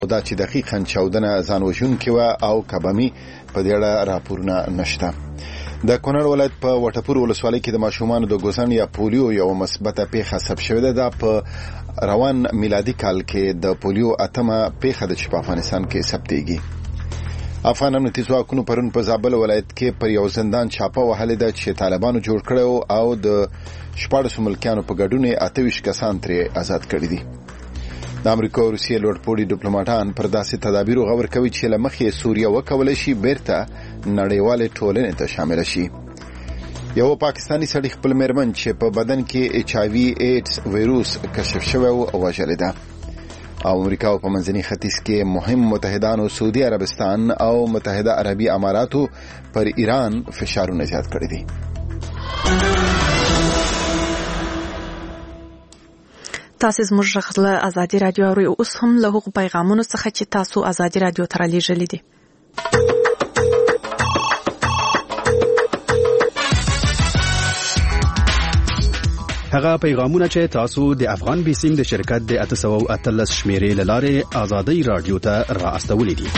دا چې دقیقاً چاودنه ځانوژونکې وه او کبمي په دې اړه راپورونه نشته. د کونړ ولایت په وټپور ولسوالۍ کې د ماشومانو د ګوزن یا پولیو یو مثبته پیښه ثبت شوې ده. دا په روان میلادي کال کې د پولیو اتمه پیښه ده چې په افغانستان کې ثبتېږي. افغان امنیتي ځواکونو پرون په زابل ولایت کې پر یو زندان چاپه وهلې ده چې طالبانو جوړ کړی او د 14 ملکیانو په ګډون 28 کسان ترې آزاد کړي دي. د امریکا او روسیې لوړپوړي ډیپلوماټان پر داسې تدابیرو غور کوي چې له مخې سوریه وکولای شي بیرته نړیوالې ټولنې ته شامل شي. یو پاکستانی سړی خپل میرمن چې په بدن کې HIV ایډز وایروس کشف شوی او وژلې ده. او امریکا په منځني ختیځ کې مهم متحدانو سعودي عربستان او متحده عربي اماراتو پر ایران فشارونه زیات کړی دي. تاسو زموږ غږ له ازادي رادیو اورئ. اوس هم له هغو پیغامونو څخه چې تاسو ازادي رادیو ته رالیږلي دي. هغه پیغامونه چې تاسو د افغان بیسیم د شرکت د 813 شمیرې له لارې ازادي رادیو ته رااستولې دي.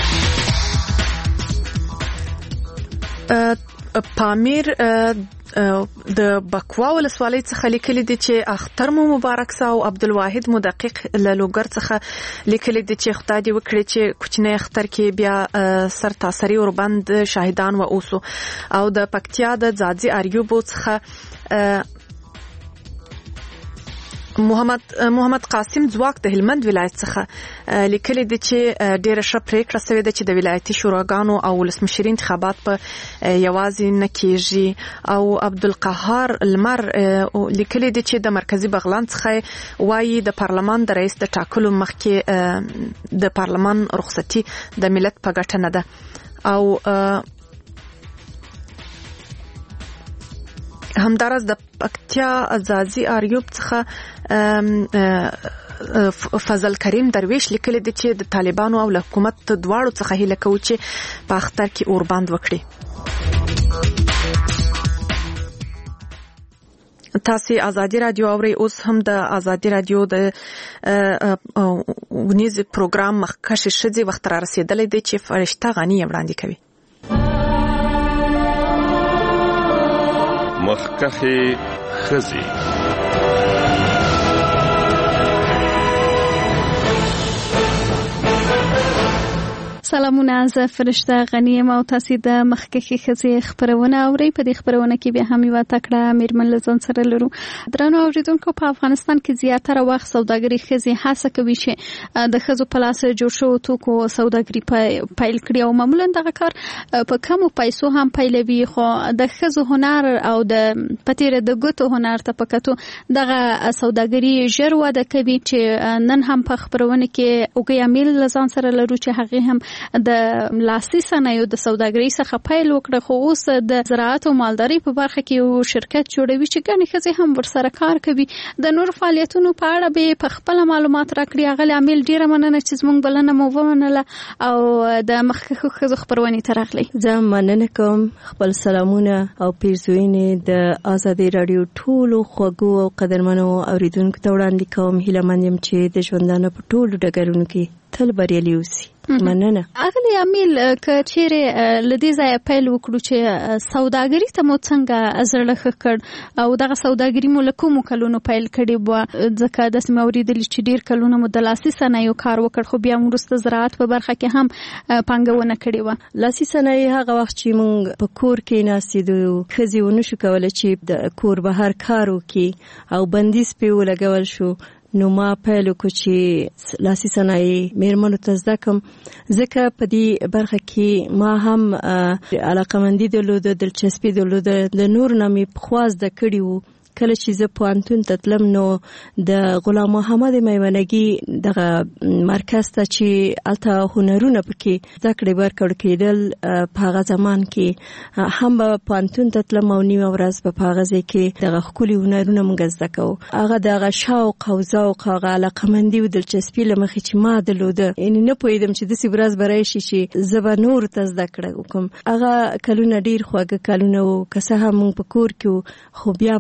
پامیر د بکوا ولسوالۍ څخه لیکلي دي چې اختر مو مبارک سه او عبدالواحد مدقق له لوګر څخه لیکلي دي چې خدای دې وکړي چې کوچنی اختر کې بیا سر تاسري وربند شاهدان و اوسو. او د پکتیا د ځاځي اریوب څخه محمد قاسم ځواک د هلمند ولایت څخه لیکلي دي چې ډېره ښه پریکړه شوې ده چې د ولایتي شوراګانو او ولسمشر انتخابات په یوازې نه کېږي. او عبدالقهار لمر لیکلي دي چې د مرکزي بغلان څخه وایي د پارلمان د رئیس د ټاکلو مخکې د پارلمان رخصتي د ملت په ګټه نه ده. او همدارس د پکتیا ځاځي اریوب څخه فضل کریم درویش لیکلی دی چې د طالبانو او حکومت دواړو څخه هیله کوي چې په اختر کې اوربند وکړي. تاسو ازادي رادیو اورئ. اوس هم د ازادي رادیو د ونیز پروګرام مخکښ شذي وخت را رسیدلی دی چې فرشته غنی وړاندې کوي. مخکښ خزي سلامونه، زه فرشته غنی یم او تاسو د مخکښ خزي خبرونه اورئ. په دې خبرونه کې به هم یو تکړه میرمن لزان سره لرو. درنو اوریدونکو، په افغانستان کې زیاتره وخت سوداګري خزي هڅه کوي چې د خزو په لاس جوړ شوو توکو سوداګري پیل کړي او معمولا دغه کار په کمو پیسو هم پیلوي. خو د خزو هنر او د پتیره د ګوتو هنر ته پکاتو دغه سوداګري ژر وده کوي چې نن هم په خبرونه کې اوګیا میل لزان سره لرو چې هغه هم د لاسي صنایعو د سوداګرۍ څخه پیل وکړه. خو اوس د زراعت او مالدارۍ په برخه کې یو شرکت جوړوي چې ګڼې ښځې هم ورسره کار کوي. د نور فعالیتونو په اړه به په خپل معلومات راکړي. هغه عامل ډیره مننه چې زموږ بلنه مو ومنله او د مخکښ ښځو خبرونې ته راغلي. زه مننه کوم. خپل سلامونه او پیرزوینې د ازادي رادیو ټولو خوږو او قدرمنو اوریدونکو ته وړاندې کوم. هیله من یم چې د ژوندانه په ټولو ډګرونو کې تل بریالي اوسي. مننه. اغلی عامل که چیرې لدی ځای پیل وکړو چې سوداګري ته مو څنګه زړه کړ او دغه سوداګري مو له کومو کلونو پیل کړي بو؟ ځکه د سم اوریدل چې ډیر کلونه مو د لاسي صنایعو کار وکړ خو بیا وروسته زراعت په برخه کې هم پانګونه کړې و. لاسي صنایع هغه وخت چې مونږ په کور کې ناستیدو خزي ونه شو کولای چې د کور بهر کار وکړي او بندیز په ولګول شو. نو ما پیل وکړ چې لاسي صنایع میرمنو ته زده کړم. ځکه په دې برخه کې ما هم علاقمندي درلوده، دلچسپي درلوده. د نور نه مې پخوا زده کړي وو. کله چې زه پوهنتون ته تلم نو د غلام محمد میمنګي دغه مرکز ته چې الته هنرونه پکې زده کړې ورکړل کېدل په هغه زمان کې هم به پوهنتون ته تلم او نیمه ورځ په هغه ځای کې دغه ښکلي هنرونه موږ زده کوو. هغه دغه شوق او ذوق، هغه علاقمندي او دلچسپي له مخې چې ما درلوده، یعنې نه پوهېدم چې داسې ورځ به راشي چې زه به نورو ته زده کړه وکړم. هغه کلونه ډېر خواږه کلونه وو. که څه هم موږ په کور کې وو خو بیا ما وکړ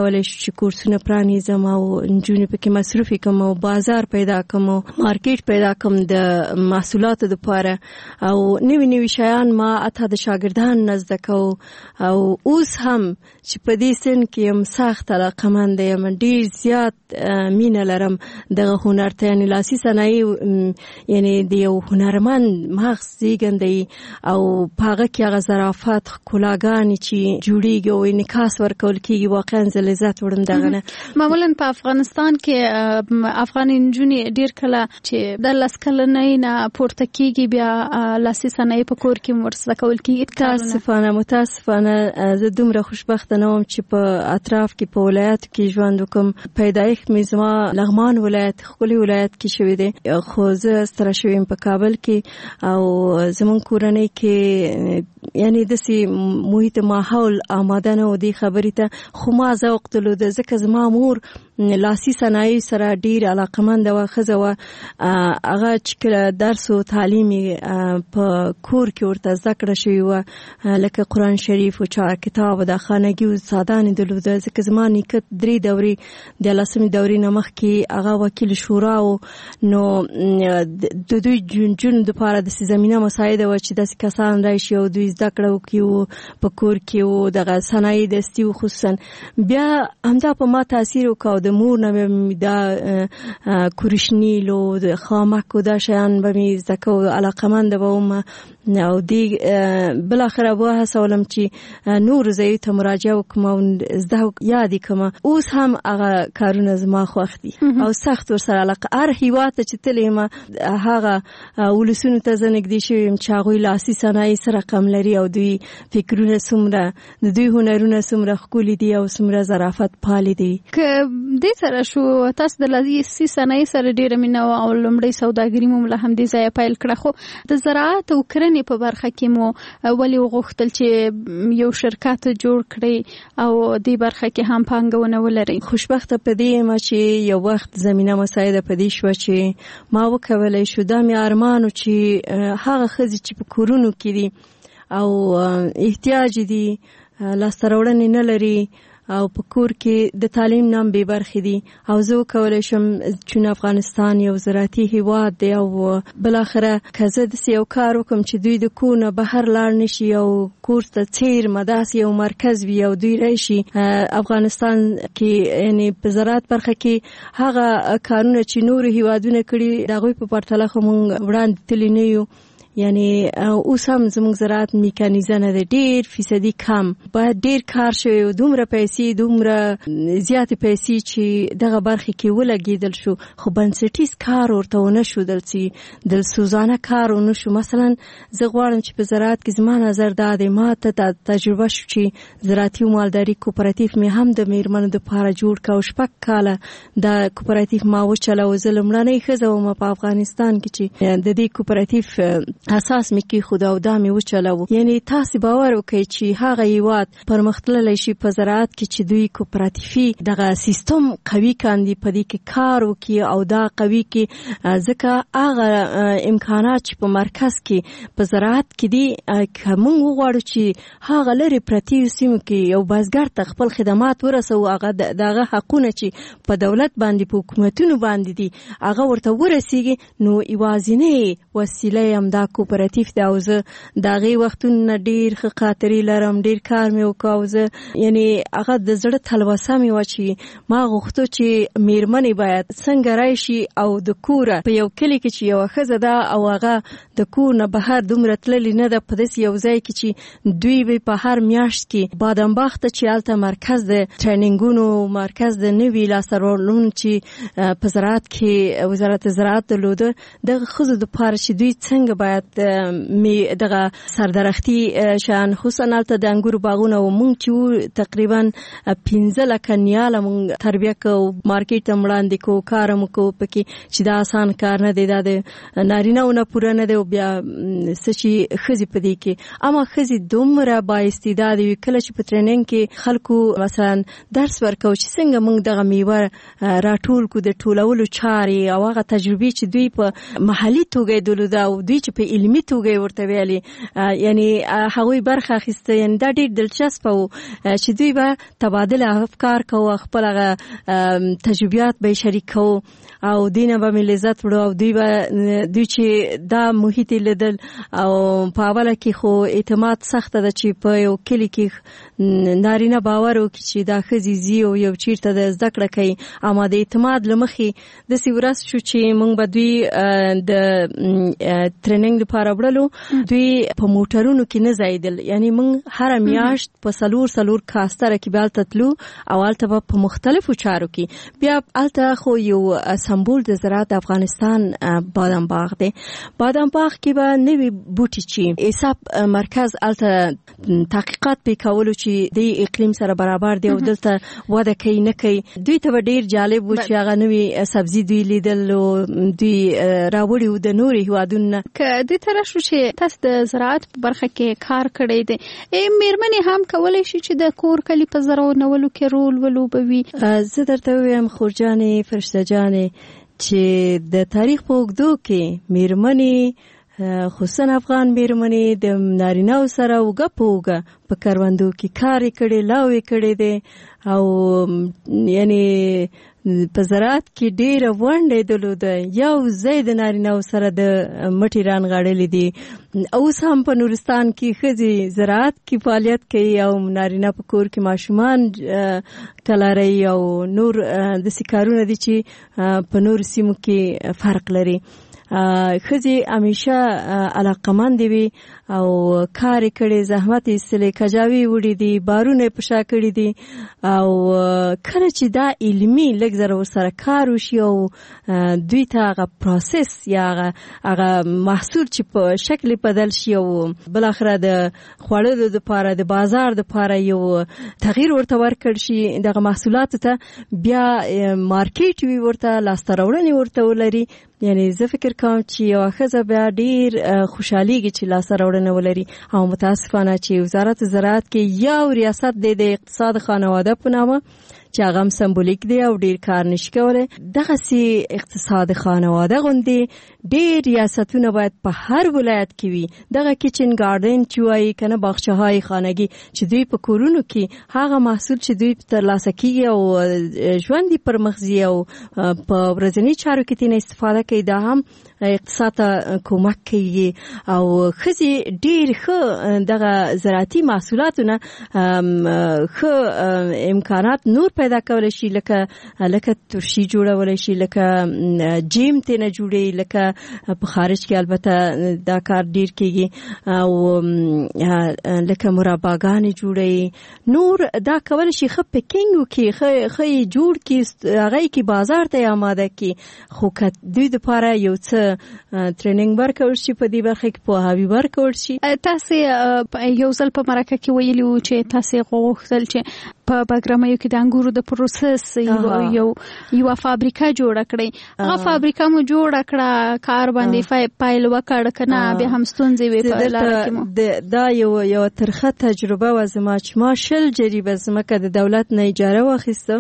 کولای شو چې کورسونه پرانیزم او نجونې پکې مصرفي کوم او بازار پیدا کوم او مارکیټ پیدا کوم د محصولاتو لپاره او نوي شیان ما اته د شاګردان نزد کو او اوس هم چې په دې سن کې هم سخت علاقمند یم، ډیر زیات مینه لرم دغه هنر ته، یعنی لاسي صنایع یعنی د یو هنرمند مغز زیږندی او په هغه کې هغه ظرافت ښکلاګانې چې جوړیږي او انعکاس ورکول کېږي، واقعا زه لذت وړم دغه نه. معمولا په افغانستان کې افغان نجونې ډیر کله چې د لاس کلنۍ نه پورته کېږي بیا لاسي صنایع په کور کې ورسره کول کېږي. متاسفانه زه دومره خوشبخته نه وم چې په اطراف کې په ولایت کې ژوند وکم. پیدایښت مې زما لغمان ولایت ښکلي ولایت کې شوی دی، خو زه ستره شوې یم په کابل کې او زموږ کورنۍ کې یعنی داسې محیط ماحول آماده نه و دې خبرې ته، خو ما ذوق درلود ځکه زما مور لاسي صنایع سره ډیر علاقمنده وه، ښځه وه. هغه چې کله درس او تعلیم په کور کې ورته زده کړه شوې وه، لکه قرآن شریف او چار کتاب د خانګي استادانې درلوده، ځکه زما نیکه 3 دورې د 10مې دورې نه مخکې هغه وکیل شورا و، نو د دوی جون دپاره داسې زمینه مساعده وه چې داسې کسان راشي او دوی زده کړه وکړي په کور کې و دغه صنایع دستي و. خصوصا بیا همدا په ما تاثیر وکړ، د مور نه مې دا کوریشنیل او د خامک او دا شیان به مې زده کو، علاقمنده به وم او دی بالاخره وهڅولم چې نور ځایو ته مراجعه وکړم او زده یادې کړم. اوس هم هغه کارونه زما خوښ دي او سخت ورسره علاقه. هر هیواد ته چې تللی یم هغه ولسونو ته زه نږدې شوې یم چې هغوی لاسي صنایع څه رقم لري او دوی فکرونه څومره د دوی هنرونه څومره ښکلي دي او څومره ظرافت پالي دي. دې سره شو تاسو د لاسي صنایع سره ډېره مینه او لومړی سوداګري مو له همدې ځایه پیل کړه، خو د زراعت او کرنې په برخه کې مو ولې وغوښتل چې یو شرکت جوړ کړئ او دې برخه کې هم پانګونه ولرئ؟ خوشبخته په دې یم چې یو وخت زمینه مساعده په دې شوه چې ما وکولی شو. دا مې ارمان و چې هغه ښځې چې په کورونو کې دي او احتیاج دي، لاسته راوړنې نه لري او په کور کې د تعلیم نام بې برخې دي او زه وکولی شم چون افغانستان یو زراعتي هیواد دی او بالاخره که زه داسې یو کار وکړم چې دوی د کور نه بهر لاړ نشي او کور ته څیرمه داسې یو مرکز وي او دوی راشي افغانستان کې، یعنی په زراعت برخه کې هغه کارونه چې نورو هیوادونه کړي د هغوی په پرتله خو موږ وړاندې تللي نه یو. یعنی اوس هم زموږ زراعت میکانیزه نه دی، ډیر فیصدي کم، باید ډیر کار شوی او دومره پیسې دومره زیاتې پیسې چې دغه برخې کې ولګېدل شو، خو بنسټیز کار ورته ونه ښودل چې دلسوزانه کار ونه شو. مثلا زه غواړم چې په زراعت کې زما نظر دا دی، ما ته تجربه شو چې زراعتي او مالداري کوپراتیف مې هم د میرمنو دپاره جوړ کړ او 6 کاله دا کوپراتیف ما وچلوه. زه لومړنۍ ښځه وم په افغانستان کې چې د دې کوپراتیف اساس مې کېښود او دا مې وچلوه. یعنی تاسې باور وکړئ چې هغه هیواد پرمختللی شي په زراعت کې چې دوی کوپراتیفي دغه سیستم قوي کاندي، په دې کې کار وکړي او دا قوي کې، ځکه هغه امکانات چې په مرکز کې په زراعت کې دي، که موږ وغواړو چې هغه لرې پرتیو سیمو کې یو بزګر ته خپل خدمات ورسوو، هغه دغه حقونه چې په دولت باندې په حکومتونو باندې دي هغه ورته ورسیږي، نو یوازینۍ وسیله یې همدا کوپراتیف دی. او زه د هغې وختونه ډېر ښه خاطرې لرم، ډېر کار مې وکړ او زه یعنی هغه د زړه تلوسه مې وه چې ما غوښتو چې میرمنې باید څنګه راشي او د کوره په یو کلي کې چې یوه ښځه ده او هغه د کور نه بهر دومره تللې نه ده، په داسې یو ځای کې چې دوی به په هر میاشت کې بادامباغ ته چې هلته مرکز د ټریننګونو مرکز د نوي لاسته راوړنو چې په زراعت کې وزارت زراعت درلوده، دغه ښځو دپاره چې دوی څنګه باید دغه سردرختي شان، خصوصا هلته د انګورو باغونه و، مونږ چې تقریبا 15 لکه نیاله مونږ تربیه کوو، مارکیټ ته وړاندې کوو، کار مو کوو پکې چې دا آسان کار نه دی، دا د نارینه‌ونه پوره نه دی او بیا څه چې ښځې په دې کې. اما ښځې دومره بااستعداده وي، کله چې په ټریننګ کې خلکو مثلا درس ورکوو چې څنګه مونږ دغه میوه راټول کړو، د ټولولو چارې او هغه تجربې چې دوی په محلي توګه درلوده او دوی چې په علمي توګه ورته ویلي، یعنی هغوی برخه اخیسته. یعنی دا ډېر دلچسپ و چې دوی به تبادله افکار کوو، خپل هغه تجربیات به شریک کوو او دینه به مې لذت وړو. او دوی چې دا محیط لیدل او په اوله کې خو اعتماد سخته ده چې په یو کلي کې نارینه باور وکړي چې دا ښځې ځي او یو چیرته د زده کړه کوي. اما د اعتماد له مخې داسې ورځ شو چې موږ به دوی د ټریننګ لپاره وړلو. دوی په موټرونو کې نه ځایدل، یعنی موږ هره میاشت په څلور کاستره کې به هلته تلو او هلته به په مختلفو چارو کې. بیا هلته خو یو سمبول د زراعت افغانستان بادام باغ دی. بادام باغ کې به نوي بوټي چې حساب مرکز هلته تحقیقات پې کولو چې د اقلیم سره برابر دی او دلته وده کوي نه کوي. دوی ته به ډېر جالب و چې هغه نوي سبزي دوی لیدل او دوی راوړي و د نورو هیوادونو نه. که دې طرح شو چې تاسو د زراعت په برخه کې کار کړی دی، مېرمنې هم کولی شي چې د کور کلي په زرغونولو کې رول ولوبوي؟ زه درته ووایم خورجانې، فرشته جانې، چې د تاریخ په اوږدو کې مېرمنې خصوصا افغان مېرمنې د نارینه‌و سره اوږه په اوږه په کروندو کې کار کړي، لاوې کړي دي او یعنی په زراعت کې ډېره ونډه درلوده. یو ځای د نارینه‌و سره د مټې رانغاړلې دي. اوس هم په نورستان کې ښځې زراعت کې فعالیت کوي او نارینه په کور کې ماشومان کلاري او نور داسې کارونه دي چې په نورو سیمو کې فرق لري. ښځې همیشه علاقمندې وي او کار کړي، زحمت ایستلی، کجاوي وړي دي، بارونه په شا کړي دي. او کله چې دا علمي لږ زره ورسره کار وشي او دوی ته هغه پروسس یا هغه محصول چې په شکل بدل شي او بالاخره د خوړلو دپاره د بازار دپاره یو تغییر ورته ورکړ شي، دغه محصولاتو ته بیا مارکیټ وي، ورته لاسته راوړنې ورته ولري. یعنی زه فکر کوم چې یو ښځه بیا ډېر خوشحالیږي چې لاسته راوړنه ولري. او متاسفانه چې وزارت زراعت کې یو ریاست دی د اقتصاد خانواده په نامه چې هغه هم سمبولیک دی او ډېر کار نشي کولی. دغسې اقتصاد خانواده غوندې ډېر ریاستونه باید په هر ولایت کې وي. دغه کچن ګارډن چې وایي که نه باغچه‌های خانګي چې دوی په کورونو کې هغه محصول چې دوی ترلاسه کیږي او ژوند یې پرمخ ځي او په ورځني چارو کې ترې استفاده کوي، دا هم اقتصاد ته کومک کوي. او ښځې ډېر ښه دغه زراعتي محصولاتونه ښه امکانات نور پیدا کولی شي، لکه ترشي جوړولی شي، لکه جیم ترې نه جوړي، لکه په خارج کې البته دا کار ډېر کېږي، او لکه مرباګانې جوړوي. نور دا کولی شي ښه پیکینګ وکړي، ښه یې جوړ کړي، هغه یې کې بازار ته یې آماده کړي. خو که دوی دپاره یو څه ټریننګ ورکول شي، په دې برخه کې پوهاوی ورکول شي. تاسې یو ځل په مرکه کې ویلي وو چې تاسې غوښتل چې په بګراميو کې د انګورو د پروسس یو فابریکه جوړه کړئ. هغه فابریکه مو جوړه کړه، کار باندې پایل وکړ کنه، به هم ستونزې وې په لاره کې مو. دا یو ترخه تجربه و زما چې ما 60 جریبه ځمکه د دولت نه اجاره واخیسته.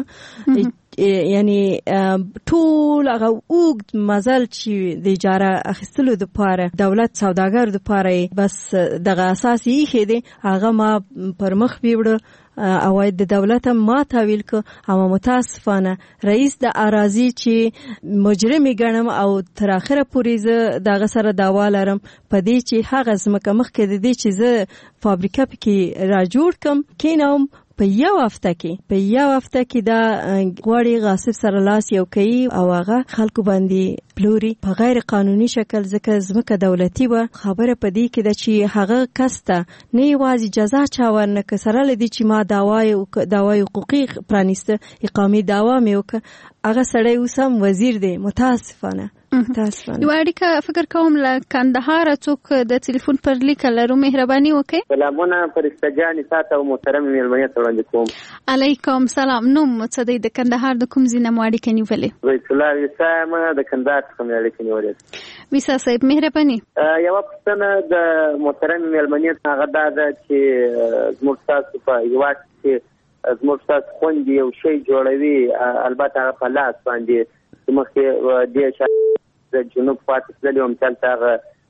یعنی ټول هغه اوږد مزل چې د اجاره اخیستلو دپاره دولت سوداګر دپاره بس دغه اساس یې ایښی دی، هغه ما پر مخ بیوړه. اواید د دولت ما تحویل که. اما متاسفانه رئیس د اراضی چې مجرمي ګڼم او تر اخره پورې زه دغه سره دعوا لرم په دې چې هغه ځمکه مخکې د دې چې زه فابریکه پکې را جوړ کم کینم په یو هفته کې دا غواړي غاصب سره لاس یو کوي او هغه خلکو باندې پلوري په غیر قانوني شکل. ځکه ځمکه دولتي وه. خبره په دې کې ده چې هغه کس ته نه یوازې جزا چا ورنکړه، سره له دې چې ما دعوای حقوقي پرانیسته، اقامې دعوا مې وکړه، هغه سړی اوس هم وزیر دی. متاسفانه یو اړیکه فکر کوم له کندهار څوک د ټلیفون پر لیک لرو، مهرباني وکړئ. سلامونه فرشته جانې تاسو او محترم مېلمنې ته وړاندې کوم. علیکم سلام. نوم څه دی؟ د کندهار د کوم ځای نه مو اړیکه نیولې؟ بیت الله ویسا یم، د کندهار څخه مې اړیکه نیولې. ویسا صاحب مهرباني. یوه پوښتنه د محترم مېلمنې هغه دا ده چې زموږ تاسو په هېواد کې زموږ تاسو خوندې یو شی جوړوي، البته هغه په لاس باندې مخکې دې د جنوب پاتې تللي وم، چې هلته هغه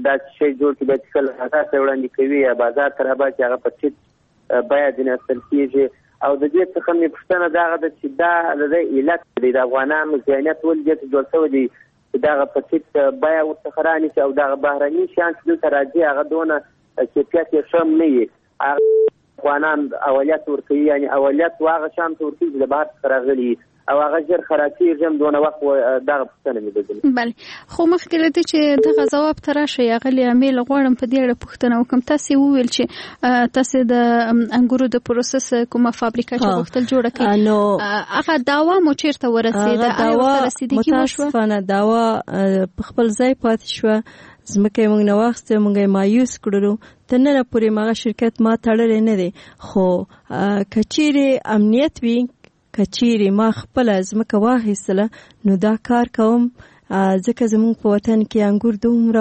دا شی جوړ کړي چې کله هغه وړاندې کوي یا بازار ته راباسي هغه په ټیټ بیه ځینې اخیستل کېږي. او د دې څخه مې پوښتنه دغه ده چې دا د علت دی د افغانانو ذهنیت ولې دې ته جوړ شوی دی چې دغه په ټیټ بیه ورڅخه رانیسي او دغه بهرني شیان چې دلته راځي هغه دونه کیفیت یې ښه نه وي. افغانان اولویت ورکوي، یعنې اولویت هغه شیانو ته ورکوي چې د بهر څخه راغلي او هغه ژر خرابېږي هم دونه وخت دغه پوښتنه مې لیدلې. بله، خو مخکې له دې چې دغه ځواب ته راشئ اغلې امیل غواړم په دې اړه پوښتنه وکړم. تاسې وویل چې تاسې د انګورو د پروسس کومه فابریکه چې غوښتل جوړه کړي هغه دعوا مو چېرته ورسېده؟ دعوا متاسفانه دعوا په خپل ځای پاتې شوه. ځمکه یې موږ نه واخیسته، موږ یې مایوس کړلو. تر ننه پورې مغه شرکت ما تړلی نه دی، خو که چیرې امنیت وي، که چیرې ما خپله ځمکه واخیستله نو دا کار کوم، ځکه زموږ په وطن کې انګور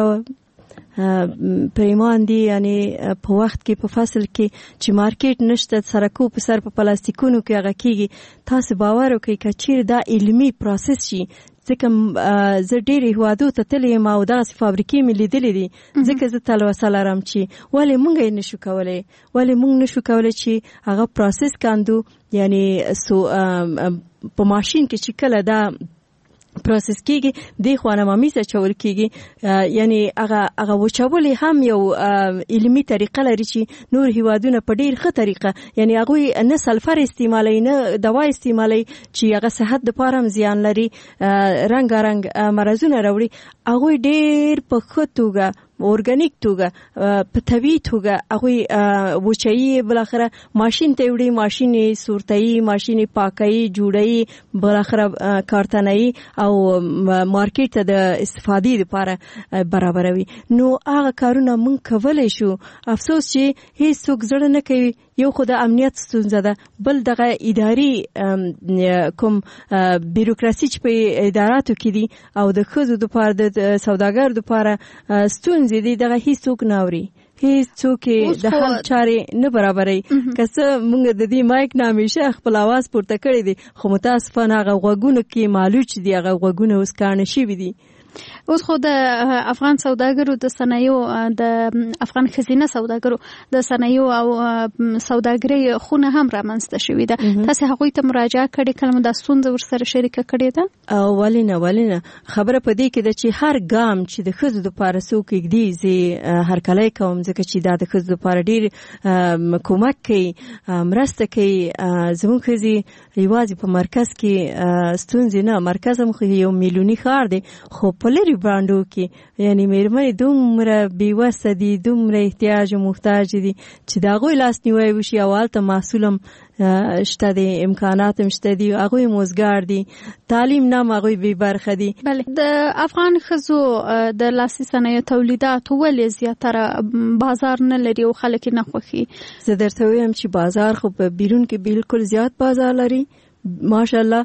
دومره پریمان دي، یعنی په وخت کې په فصل کې چې مارکیټ نشته، سرکو په سر په پلاستیکونو کې هغه کېږي. تاسو باور وکړئ که چیرې دا علمي پروسس شي، ځکه زه ډېرې هیوادو ته تللی یم او دغسې فابریکې مې لیدلې دي، ځکه زه تلوسه لرم چې ولې موږ یې نشو کولی، ولې موږ نشو کولی چې هغه پروسس کاندو. یعنی په ماشین کې چې کله دا پروسس کیږي د خوانه ممیزه چول کیږي، یعنی هغه وچول هم یو علمي طریقه لري چې نور هیوادونه په ډیر ښه طریقه، یعنی هغه نه سلفر استعمالي نه دوا استعمالي چې هغه صحت لپاره هم زیان لري، رنګارنګ مرزونه راوړي. هغه ډیر په ښه توګه اورګانیک توګه په طبيعي توګه هغه وچایي، بلاخره ماشین ته وړي، ماشین صورتایي، ماشین پاکایي، جوړایي، بلاخره کارتنایي او مارکیټ ته د استفادې لپاره برابروي. نو هغه کارونه مونږ کولای شو. افسوس چې هیڅوک زړه نه کوي. یو خو د امنیت ستونزه ده، بل دغه اداري کوم بیروکراسي چې په اداراتو کې دي او د ښځو لپاره د سوداګر لپاره ستونزې دي، دغه هیڅوک نه اوري، هیڅوک د حل چارې نه برابروي. که څه موږ د دې مایک نه همیشه خپل اواز پورته کړی دی، خو متاسفانه هغه غوږونه کې معلوچ دي، هغه غوږونه اوس کاڼه شوي دي. اوس خو د افغان سوداګرو د صنایعو، د افغان ښځینه سوداګرو د صنایعو او سوداګرۍ خونه هم رامنځته شوې ده. تاسې هغوی ته مراجعه کړې، کله مو دا ستونزه ورسره شریکه کړې ده؟ ولې نه خبره په دې کې ده چې هر ګام چې د ښځو دپاره څوک ږدي زه هرکلی کوم، ځکه چې دا د ښځو دپاره ډېر کومک کوي، مرسته کوي. زموږ ښځې یوازې په مرکز کې ستونزې نه، مرکز هم خو یو میلیوني ښار دی، خو په لرې برانډو کې یعنی مېرمنې دومره بېوسه دي، دومره احتیاج او محتاج دي چې د هغوی لاسنیوی وشي. او هلته محصول هم شته دي، امکانات هم شته دي، هغوی موزګار دي، تعلیم نه هم هغوی بې برخه دي. بله، د افغان ښځو د لاسي صنایعو تولیدات ولې زیاتره بازار نه لري او خلک یې نه خوښي؟ زه درته وایم چې بازار خو په بیرون کې بالکل زیات بازار لري، ماشاءالله.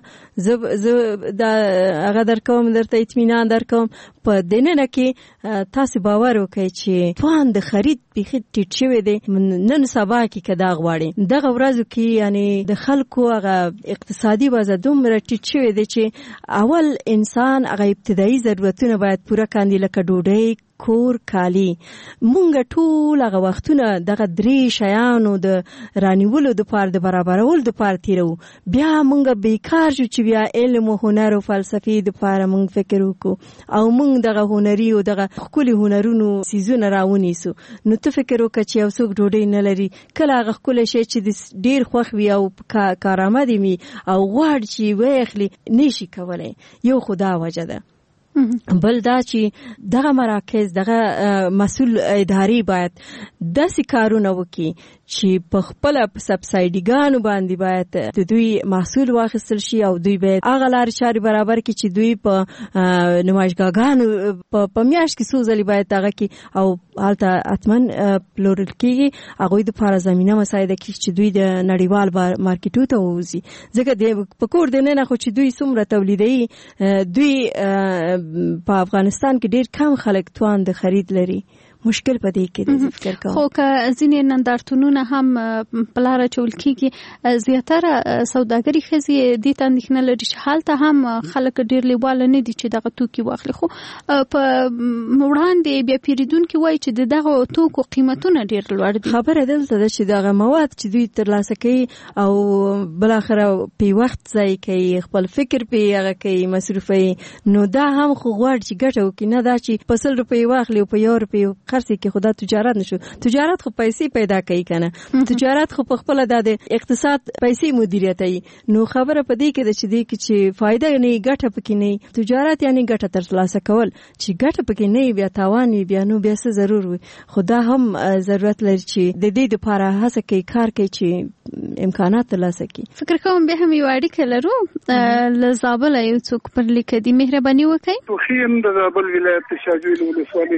زه دا هغه درکوم، درته اطمینان درکوم. په دننه کې تاسو باور وکړئ چې توان د خرید بیخي ټیټ شوی دی. نن سبا کې که دا غواړي دغه ورځو کې، یعنی د خلکو هغه اقتصادي وضع دومره ټیټ شوی دی چې اول انسان هغه ابتدایي ضرورتونه باید پوره کاندي، لکه ډوډۍ، کور، کالی. مونږ ټول هغه وختونه دغه درې شیانو د رانیولو دپاره، د برابرولو دپاره تیرو. بیا مونږ بیکار شو چې بیا علم و هنر او فلسفې دپاره مونږ فکر وکړو او مونږ دغه هنري او دغه ښکلي هنرونو څیزونه راونیسو. نو ته فکر وکړه چې یو څوک ډوډۍ نه لري، کله هغه ښکلی شی چې ډېر خوښ وي او کارآمد وي او غواړي چې ویې اخلي، نشي کولی. یو خو دا وجه ده. بل دا چې دغه مراکز، دغه مسؤل ادارې باید داسې کارونه وکړي چې په خپل سبسایډیګانو باندې باید د دوی محصول واخیستل شي او دوی باید هغه لارې چارې برابر کړي چې دوی په نمایشګاهانو په میاشت کې څو ځلې باید هغه کړي او هلته حتما پلورل کېږي. هغوی دپاره زمینه مساعده کړي چې دوی د نړیوال مارکیټو ته ووځي، ځکه په کور دننه خو چې دوی څومره تولیدوي، دوی په افغانستان کې ډېر کم خلک توان د خرید لري. مشکل پدې کې د فکر کوم. خو که ځینې نندارتونونه هم بلاره چول کیږي زیاتره سوداګری خزي د تاندښنه لري چې حالت هم خلک ډیر لیواله نه دي چې دغه توکي واخلي. خو په وړاندې بیا پیریدونکو وایي چې دغه توکو قیمتونه ډیر لوړ دي. خبره دلته ده چې دغه مواد چې دوی ترلاسه کوي او بل اخر په وخت ځای کوي خپل فکر په هغه کوي مصرفي نو دا هم خو غواړي چې ګټه وکړي نه دا چې په 100 روپۍ واخلي او په 1 روپۍ خرڅي کې خدا تجارت نشو. تجارت خو پیسې پیدا کوي کنه. تجارت خو په خپل د اقتصاد پیسې مدیریتي. نو خبره پدې کې چې دې کې فائدہ نه ګټه پکې نه. تجارت یعنی ګټه ترلاسه کول چې ګټه پکې نه بیا تاوان بیا نو بیا څه ضرور وي. خدا هم ضرورت لري چې د دې لپاره هڅه کوي کار کوي چې امکانات ترلاسه کړي. فکر کوم به هم یو اړیکه لرو لزابل یو څوک پر لیک دي مهرباني وکړئ. توخیم د زابل ولایت شاجوی ولسوالۍ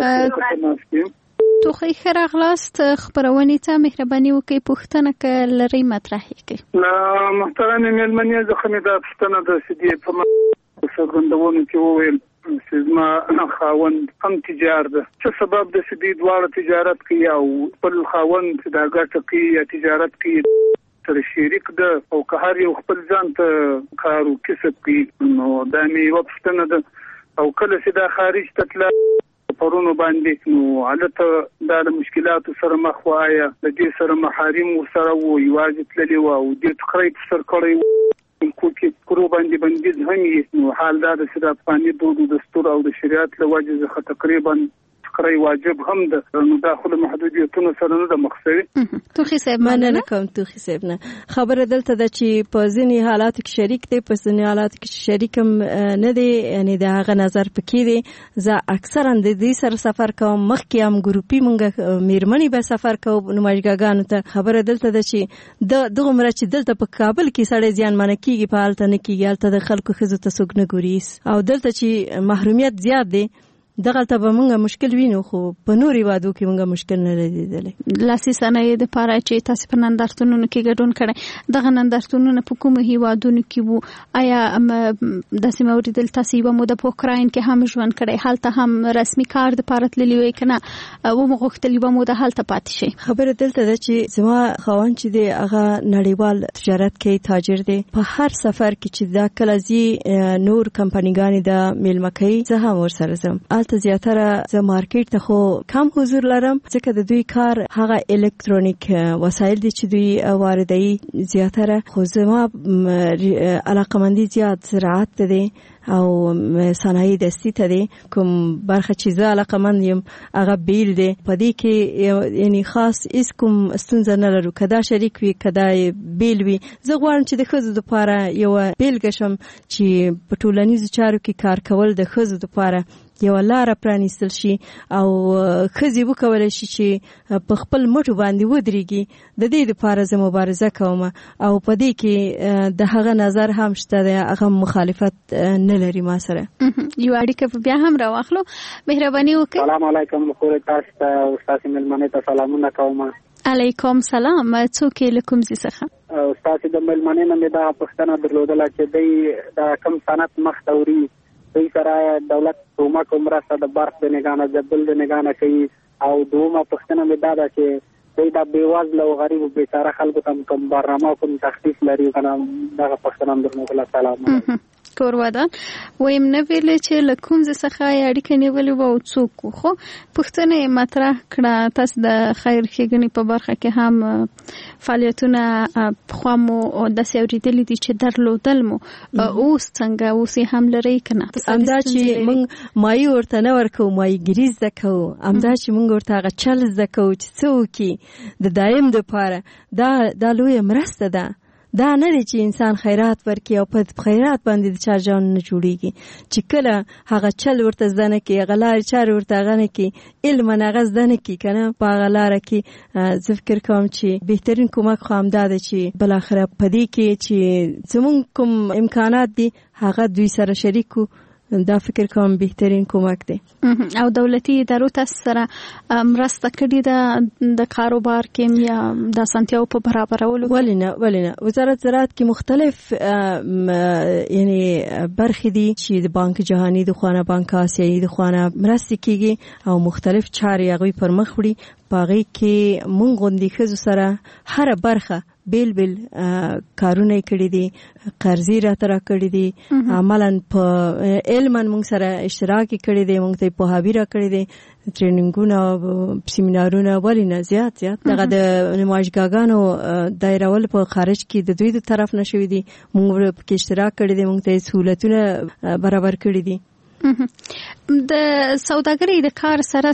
توخی خراغلاست خبرونې ته مهرباني وکړئ پوښتنه ک لري مطرح کړئ. لا محترم ملمنیا زخمه د پښتنه د سدي په څرګندونو کې وویل سیزما خاوند هم تجار ده. څه سبب د سدي دواړه تجارت کوي او خپل خاوند د ګټه کوي یا تجارت کوي تر شریک ده او که هر یو خپل ځان ته کار او کسب کوي نو دا مې وپښتنه ده او کله چې دا خارج تطلع پرونو باندې نو حالت دا مشکلات سره مخ وایا د دې سره محارم سره وو یوازې تللی و او د تقریب سر کړی کوکي کورو باندې بندیز هم نو حال دا د افغاني دود دستور او د شریعت له وجه څخه تقریبا تقری واجب هم ده نو داخله محدودیتونو سره نه د مخسوي. توخي صاحب مننه کوم. توخي صاحب نه خبره دلته د چې په ځینی حالات کې شریک دی په ځینی حالات کې شریکم نه دی یعنی د هغه نظر پکې دی. زه اکثرا د دې سره سفر کوم مخکې هم ګروپي مونږه میرمنې به سفر کوم نمایشګاګانو ته. خبره دلته د چې دغه مر چې دلته په کابل کې سړی ځان منه کیږي په حالت نه کیږي حالت د خلکو خزو ته سګ نه ګوري او دلته چې محرومیت زیات دی دغه ته به مونږه مشکل وینو خو په نوري وادو کې مونږه مشکل نه لیدلې. لاسي صنایع د پاره چې تاسو په نندارتونونو کې ګډون کړئ دغه نندارتونونه په کومه هیوادونو کې وو آیا د سیموري دل تاسو یو مو د پوکراین کې هم ژوند کړئ حالت هم رسمي کار د پاره تللی وي کنه و مغختلی و مو د حالت پاتې شي. خبره دلته ده چې زما خوان چې دی هغه نړیوال تجارت کوي تاجر دی په هر سفر کې چې دا کلازي نور کمپنیګانی د میلمکۍ زه هم ورسره زم ته زیاتره ز مارکیټ ته خو کم حضور لرم ځکه د دوی کار هغه الکترونیک وسایل دي چې دوی واردوي زیاتره خو زما علاقمندي زیات زراعت دي او صنایع دستی ته دي کوم برخه چې زه علاقمند یم هغه بیل دي پدې کې یعنی خاص اس کوم ستونزه نه لرو کدا شریک وي کدا بیل وي. زه غواړم چې د خزو لپاره یو بیلګه شم چې په ټولنیزو چارو کې کار کول د خزو لپاره یو لار پرانیستل شي او خزي وکول شي چې په خپل مټو باندې ودرېږي. د دې لپاره زه مبارزه کوم او په دې کې د هغه نظر هم شته د هغه مخالفت نه لري ما سره. یو اړیکه بیا هم راوخلو مهرباني وکړئ. السلام علیکم خو تاسو ته استاد ملمنه ته سلامونه کوم. علیکم سلام څوک لکم زی څخه استاد د ملمنه نه مې دا پښتنه درلودله چې د کم صنعت مخ توري دوی سره دولت کومه کومره د برق د نگانه جبل د نگانه کوي او دومره پښتنه مې دا چې دوی د بیوازل او غریب بیچاره خلکو ته کوم برنامه کوم تخفیف لري کنه دا پښتنه درنه سلام کور ودان ویم نه ویل چې لکوم ز څخه اړیکه نیولې وو څوک خو پښتنه مطرح کړه تاسو د خیر ښېګڼې په برخه کې هم فعالیتونه خو مو د سیوريدلې دي چې درلودل مو اوس څنګه اوس هم لري کنه امدا چې موږ مای ورته نه ورکو مای ګریز دکو امدا چې موږ ورته غچل زکو چې څوکي د دایم د پاره دا لوی مرسته ده. دا نه دی چې انسان خیرات ورکي او په خیرات باندې د چا جان نه جوړيږي چې کله هغه چل ورته ځنه کې غلار چار ورته غنه کې علم نه غزدنه کې کنه په غلار کې ذکر کوم چې بهترین کومک خو هم داده چې بل اخره پدې کې چې زمون کوم امکانات دي هغه دوی سره شریکو دا فکر کوم بهترین کومک دی. او دولتي ادارو تاسو سره مرسته کړې ده د کاروبار کې یا د اسانتیاو په برابرولو؟ ولې نه وزارت زراعت کې مختلف یعنی برخې دي چې د بانک جهانی د خوانه بانک آسیایي د خوانه مرسته کیږي او مختلف چارې هغوی پر مخ وړي. پاغي کې مونږ غوندې ښځو سره هر برخه بیل کارونه کړي دي، قرضې راته راکړي دي، عملاً په علماً مونږ سره اشتراک کړي دي، مونږ ته پوهاوی راکړي دي، ټریننګونه سیمینارونه ولې نه زیات دغه د نمایشګاګانو دایرول په خارج کې د دوی د طرف نشوي دي، مونږ په اشتراک کړي دي، مونږ ته سہولتونه برابر کړي دي. د سوداګرۍ د کار سره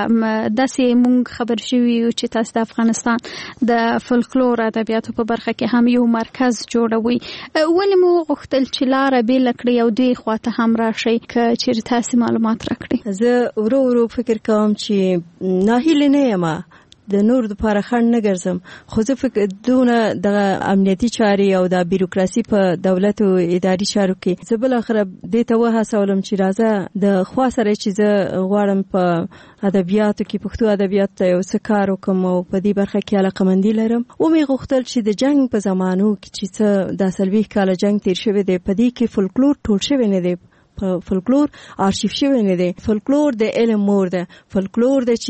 داسې مونږ خبر شوي یو چې تاسو د افغانستان د فولکلور ادبیاتو په برخه کې هم یو مرکز جوړوي. ولې مو غوښتل چې لاره بیل کړئ او دې خواته هم راشئ که چیرې تاسو معلومات راکړئ؟ زه ورو فکر کوم چې ناهیلې نه یم، د نور د لپاره خنډ نه ګرځم، خو زه فکر دونه د امنیتي چارې او د بیروکراسي په دولت او اداري چارو کې زه بل اخر دې ته وهڅولم چې راځه د خوا سره چې زه غواړم په ادبیاتو کې پښتو ادبیات ته یو څه کار وکم او په دې برخه کې علاقمندي لرم. و مې غوښتل چې د جنگ په زمانو کې چې څه د 40 کال جنگ تیر شوی دی، په دې کې فولکلور ټول شوی نه دی، فولکلور آرشیف شوی نه دی. فولکلور د علم مور ده، فولکلور د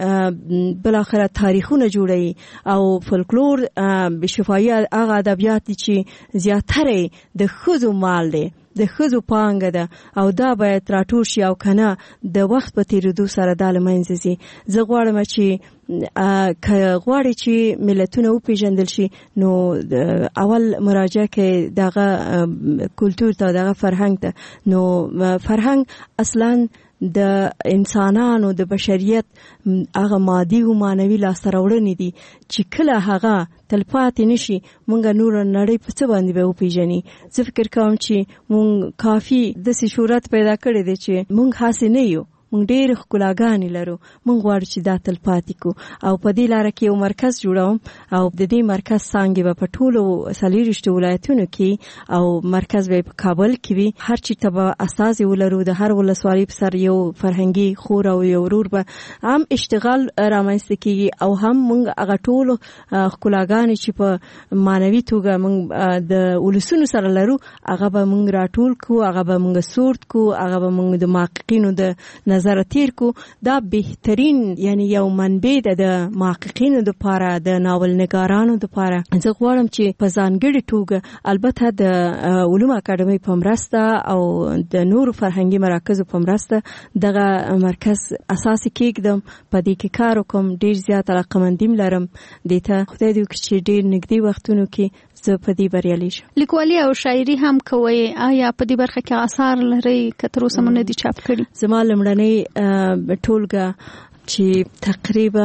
چې بل اخر تاریخونه جوړي او فولکلور بشفاهي هغه ادبیات چې زیاتره د خزو مال دی، د خزو پانګه ده او دا باید راټول شي او کنه د وخت په تیریدو سره دا له منځه ځي. زه غواړم چې که غواړي چې ملتونه وپیژندل شي نو اول مراجعه کوي دغه کلتور ته، دغه فرهنګ ته. نو فرهنګ اصلا د انسانانو د بشریت هغه مادي او معنوي لاسته راوړنې دي چې کله هغه تلپاتې نشي مونږ نور نړۍ په څه باندې به وپیژني. زه فکر کوم چې مونږ کافي داسې شهرت پیدا کړی دی چې مونږ حاصل نه یو، مونږ ډېر ښکلاګانې لرو، مونږ غواړو چې دا تلپاتې کو. او په دې لاره کې یو مرکز جوړوم او د دې مرکز څانګې به په ټولو 24 ولایتونو کې او مرکز به په کابل کې وي. هر چې ته به اساس ولرو، د هر ولسوالۍ په سر یو فرهنګي خور او یو ورور به هم اشتغال رامنځته کېږي او هم مونږ هغه ټولو ښکلاګانې چې په معنوي توګه مونږ د ولسونو سره لرو هغه به مونږ راټول کو، هغه به مونږ سورت کو، هغه به مونږ د محققینو د نظر تیر کو. دا بهترین یعنی یو منبع ده د محققینو د لپاره، د ناول نگارانو د لپاره. زه غواړم چې په ځانګړي توګه البته د علوم اکاډمۍ په مرسته او د نورو فرهنګي مراکزو په مرسته دغه مرکز اساسي کېږدم، په دې کې کار وکم. ډېر زیات علاقمندیم لرم دې ته. خدای دې وکړي چې ډېر نږدې وختونو کې زه په دې بریالي شم. لیکوالي او شاعري هم کوئ، آیا په دې برخه کې آثار لرئ که تر اوسه مو نه دي چاپ کړي؟ زما لومړنۍ ټولګه چې تقریبا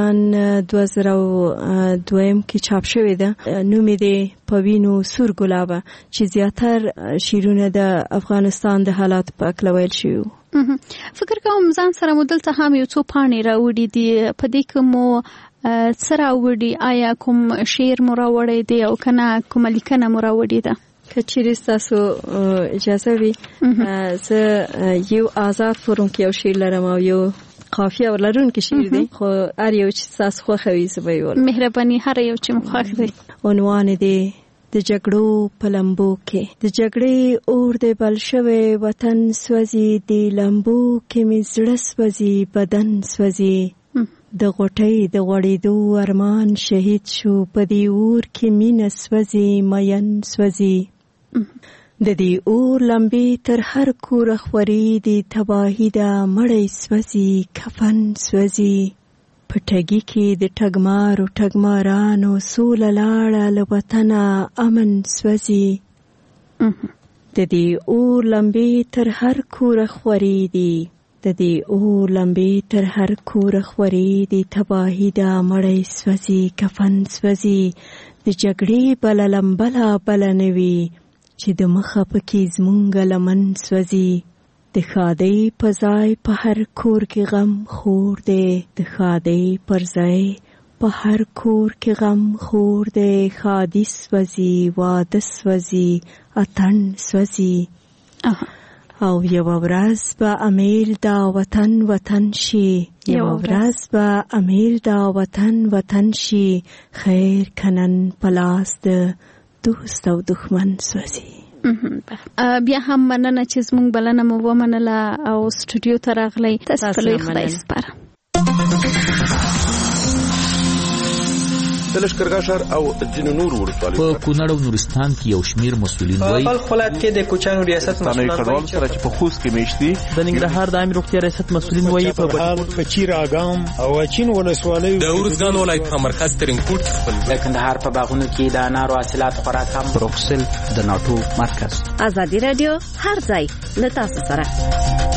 2002 کې چاپ شوې ده، نوم یې دی په وینو سور ګلابه، چې زیاتر شعرونه د افغانستان د حالات په اړه ویل شوي. فکر کوم ځان سره مو دلته هم یو څو پاڼې راوړي دي، په دې کې مو څه راوړي؟ آیا کوم شعر مو راوړی دی او کنه کومه لیکنه مو راوړې ده؟ که چیرې ستاسو اجازه وي زه یو آزاد فورم کې یو شعر لرم او یو قافیه ولرونکی شعر دی، خو هر یو چې تاسو خوښوي زه به یې ولرم. مهرباني، هر یو چې مو خوښ دی. عنوان دی د جګړو په لمبو کې. د جګړې اور دی بل شوی وطن سوځي، د لمبو کې مې زړه سوځي، بدن سوځي. د غوټۍ د غوړېدو ارمان شهید شو، په دې اور کې مینه سوځي، مین سوځي. د دې اور لمبې تر هر کوره خوري، د تباهي ده مړی سوځي، کفن سوځي. په ټګي کې د ټګمارو ټګمارانو سوله لاړه له وطنه امن سوځي. د دې اور لمبې تر هر کوره خوري دي، د دې اور لمبې تر هر کوره خوري دي، تباهي ده مړی سوځي، کفن سوځي. د جګړې بله لمبه لا بله نه وي، چې د مخه پکې زمونږ لمن سوځي. د ښادۍ په ځای په هر کور کې غم خور دی، د ښادۍ پر ځای په هر کور کې غم خور دی. ښادي سوځي، واده سوځي، اتڼ سوځي. او یو ورځ به امیر دا وطن شي یو ورځ به امیر دا وطن شي خیر کنن پلاس د دوست او دښمن سوځي. بیا هم مننه چې زموږ بلنه مو ومنله او سټوډیو ته راغلی. تاسو په لوی خدای سپاره. د لښکرګاه ښار او ځینو نورو ولسوالیو په کونړ او نورستان کې یو شمېر مسؤلین وایي په ولایت کې د کوچیانو ریاست مسؤلین وایي سره چې په خوست کې میشتي د ننګرهار د عامه روغتیا ریاست مسؤلین وایي په چیر اګام او اچین ولسوالیو د ورزګان ولایت په مرکز ترینکوټ خپل د کندهار په باغونو کې د انارو حاصلات خوراک هم بروکسل د ناتو مرکز. ازادي رادیو هر ځای له تاسو سره.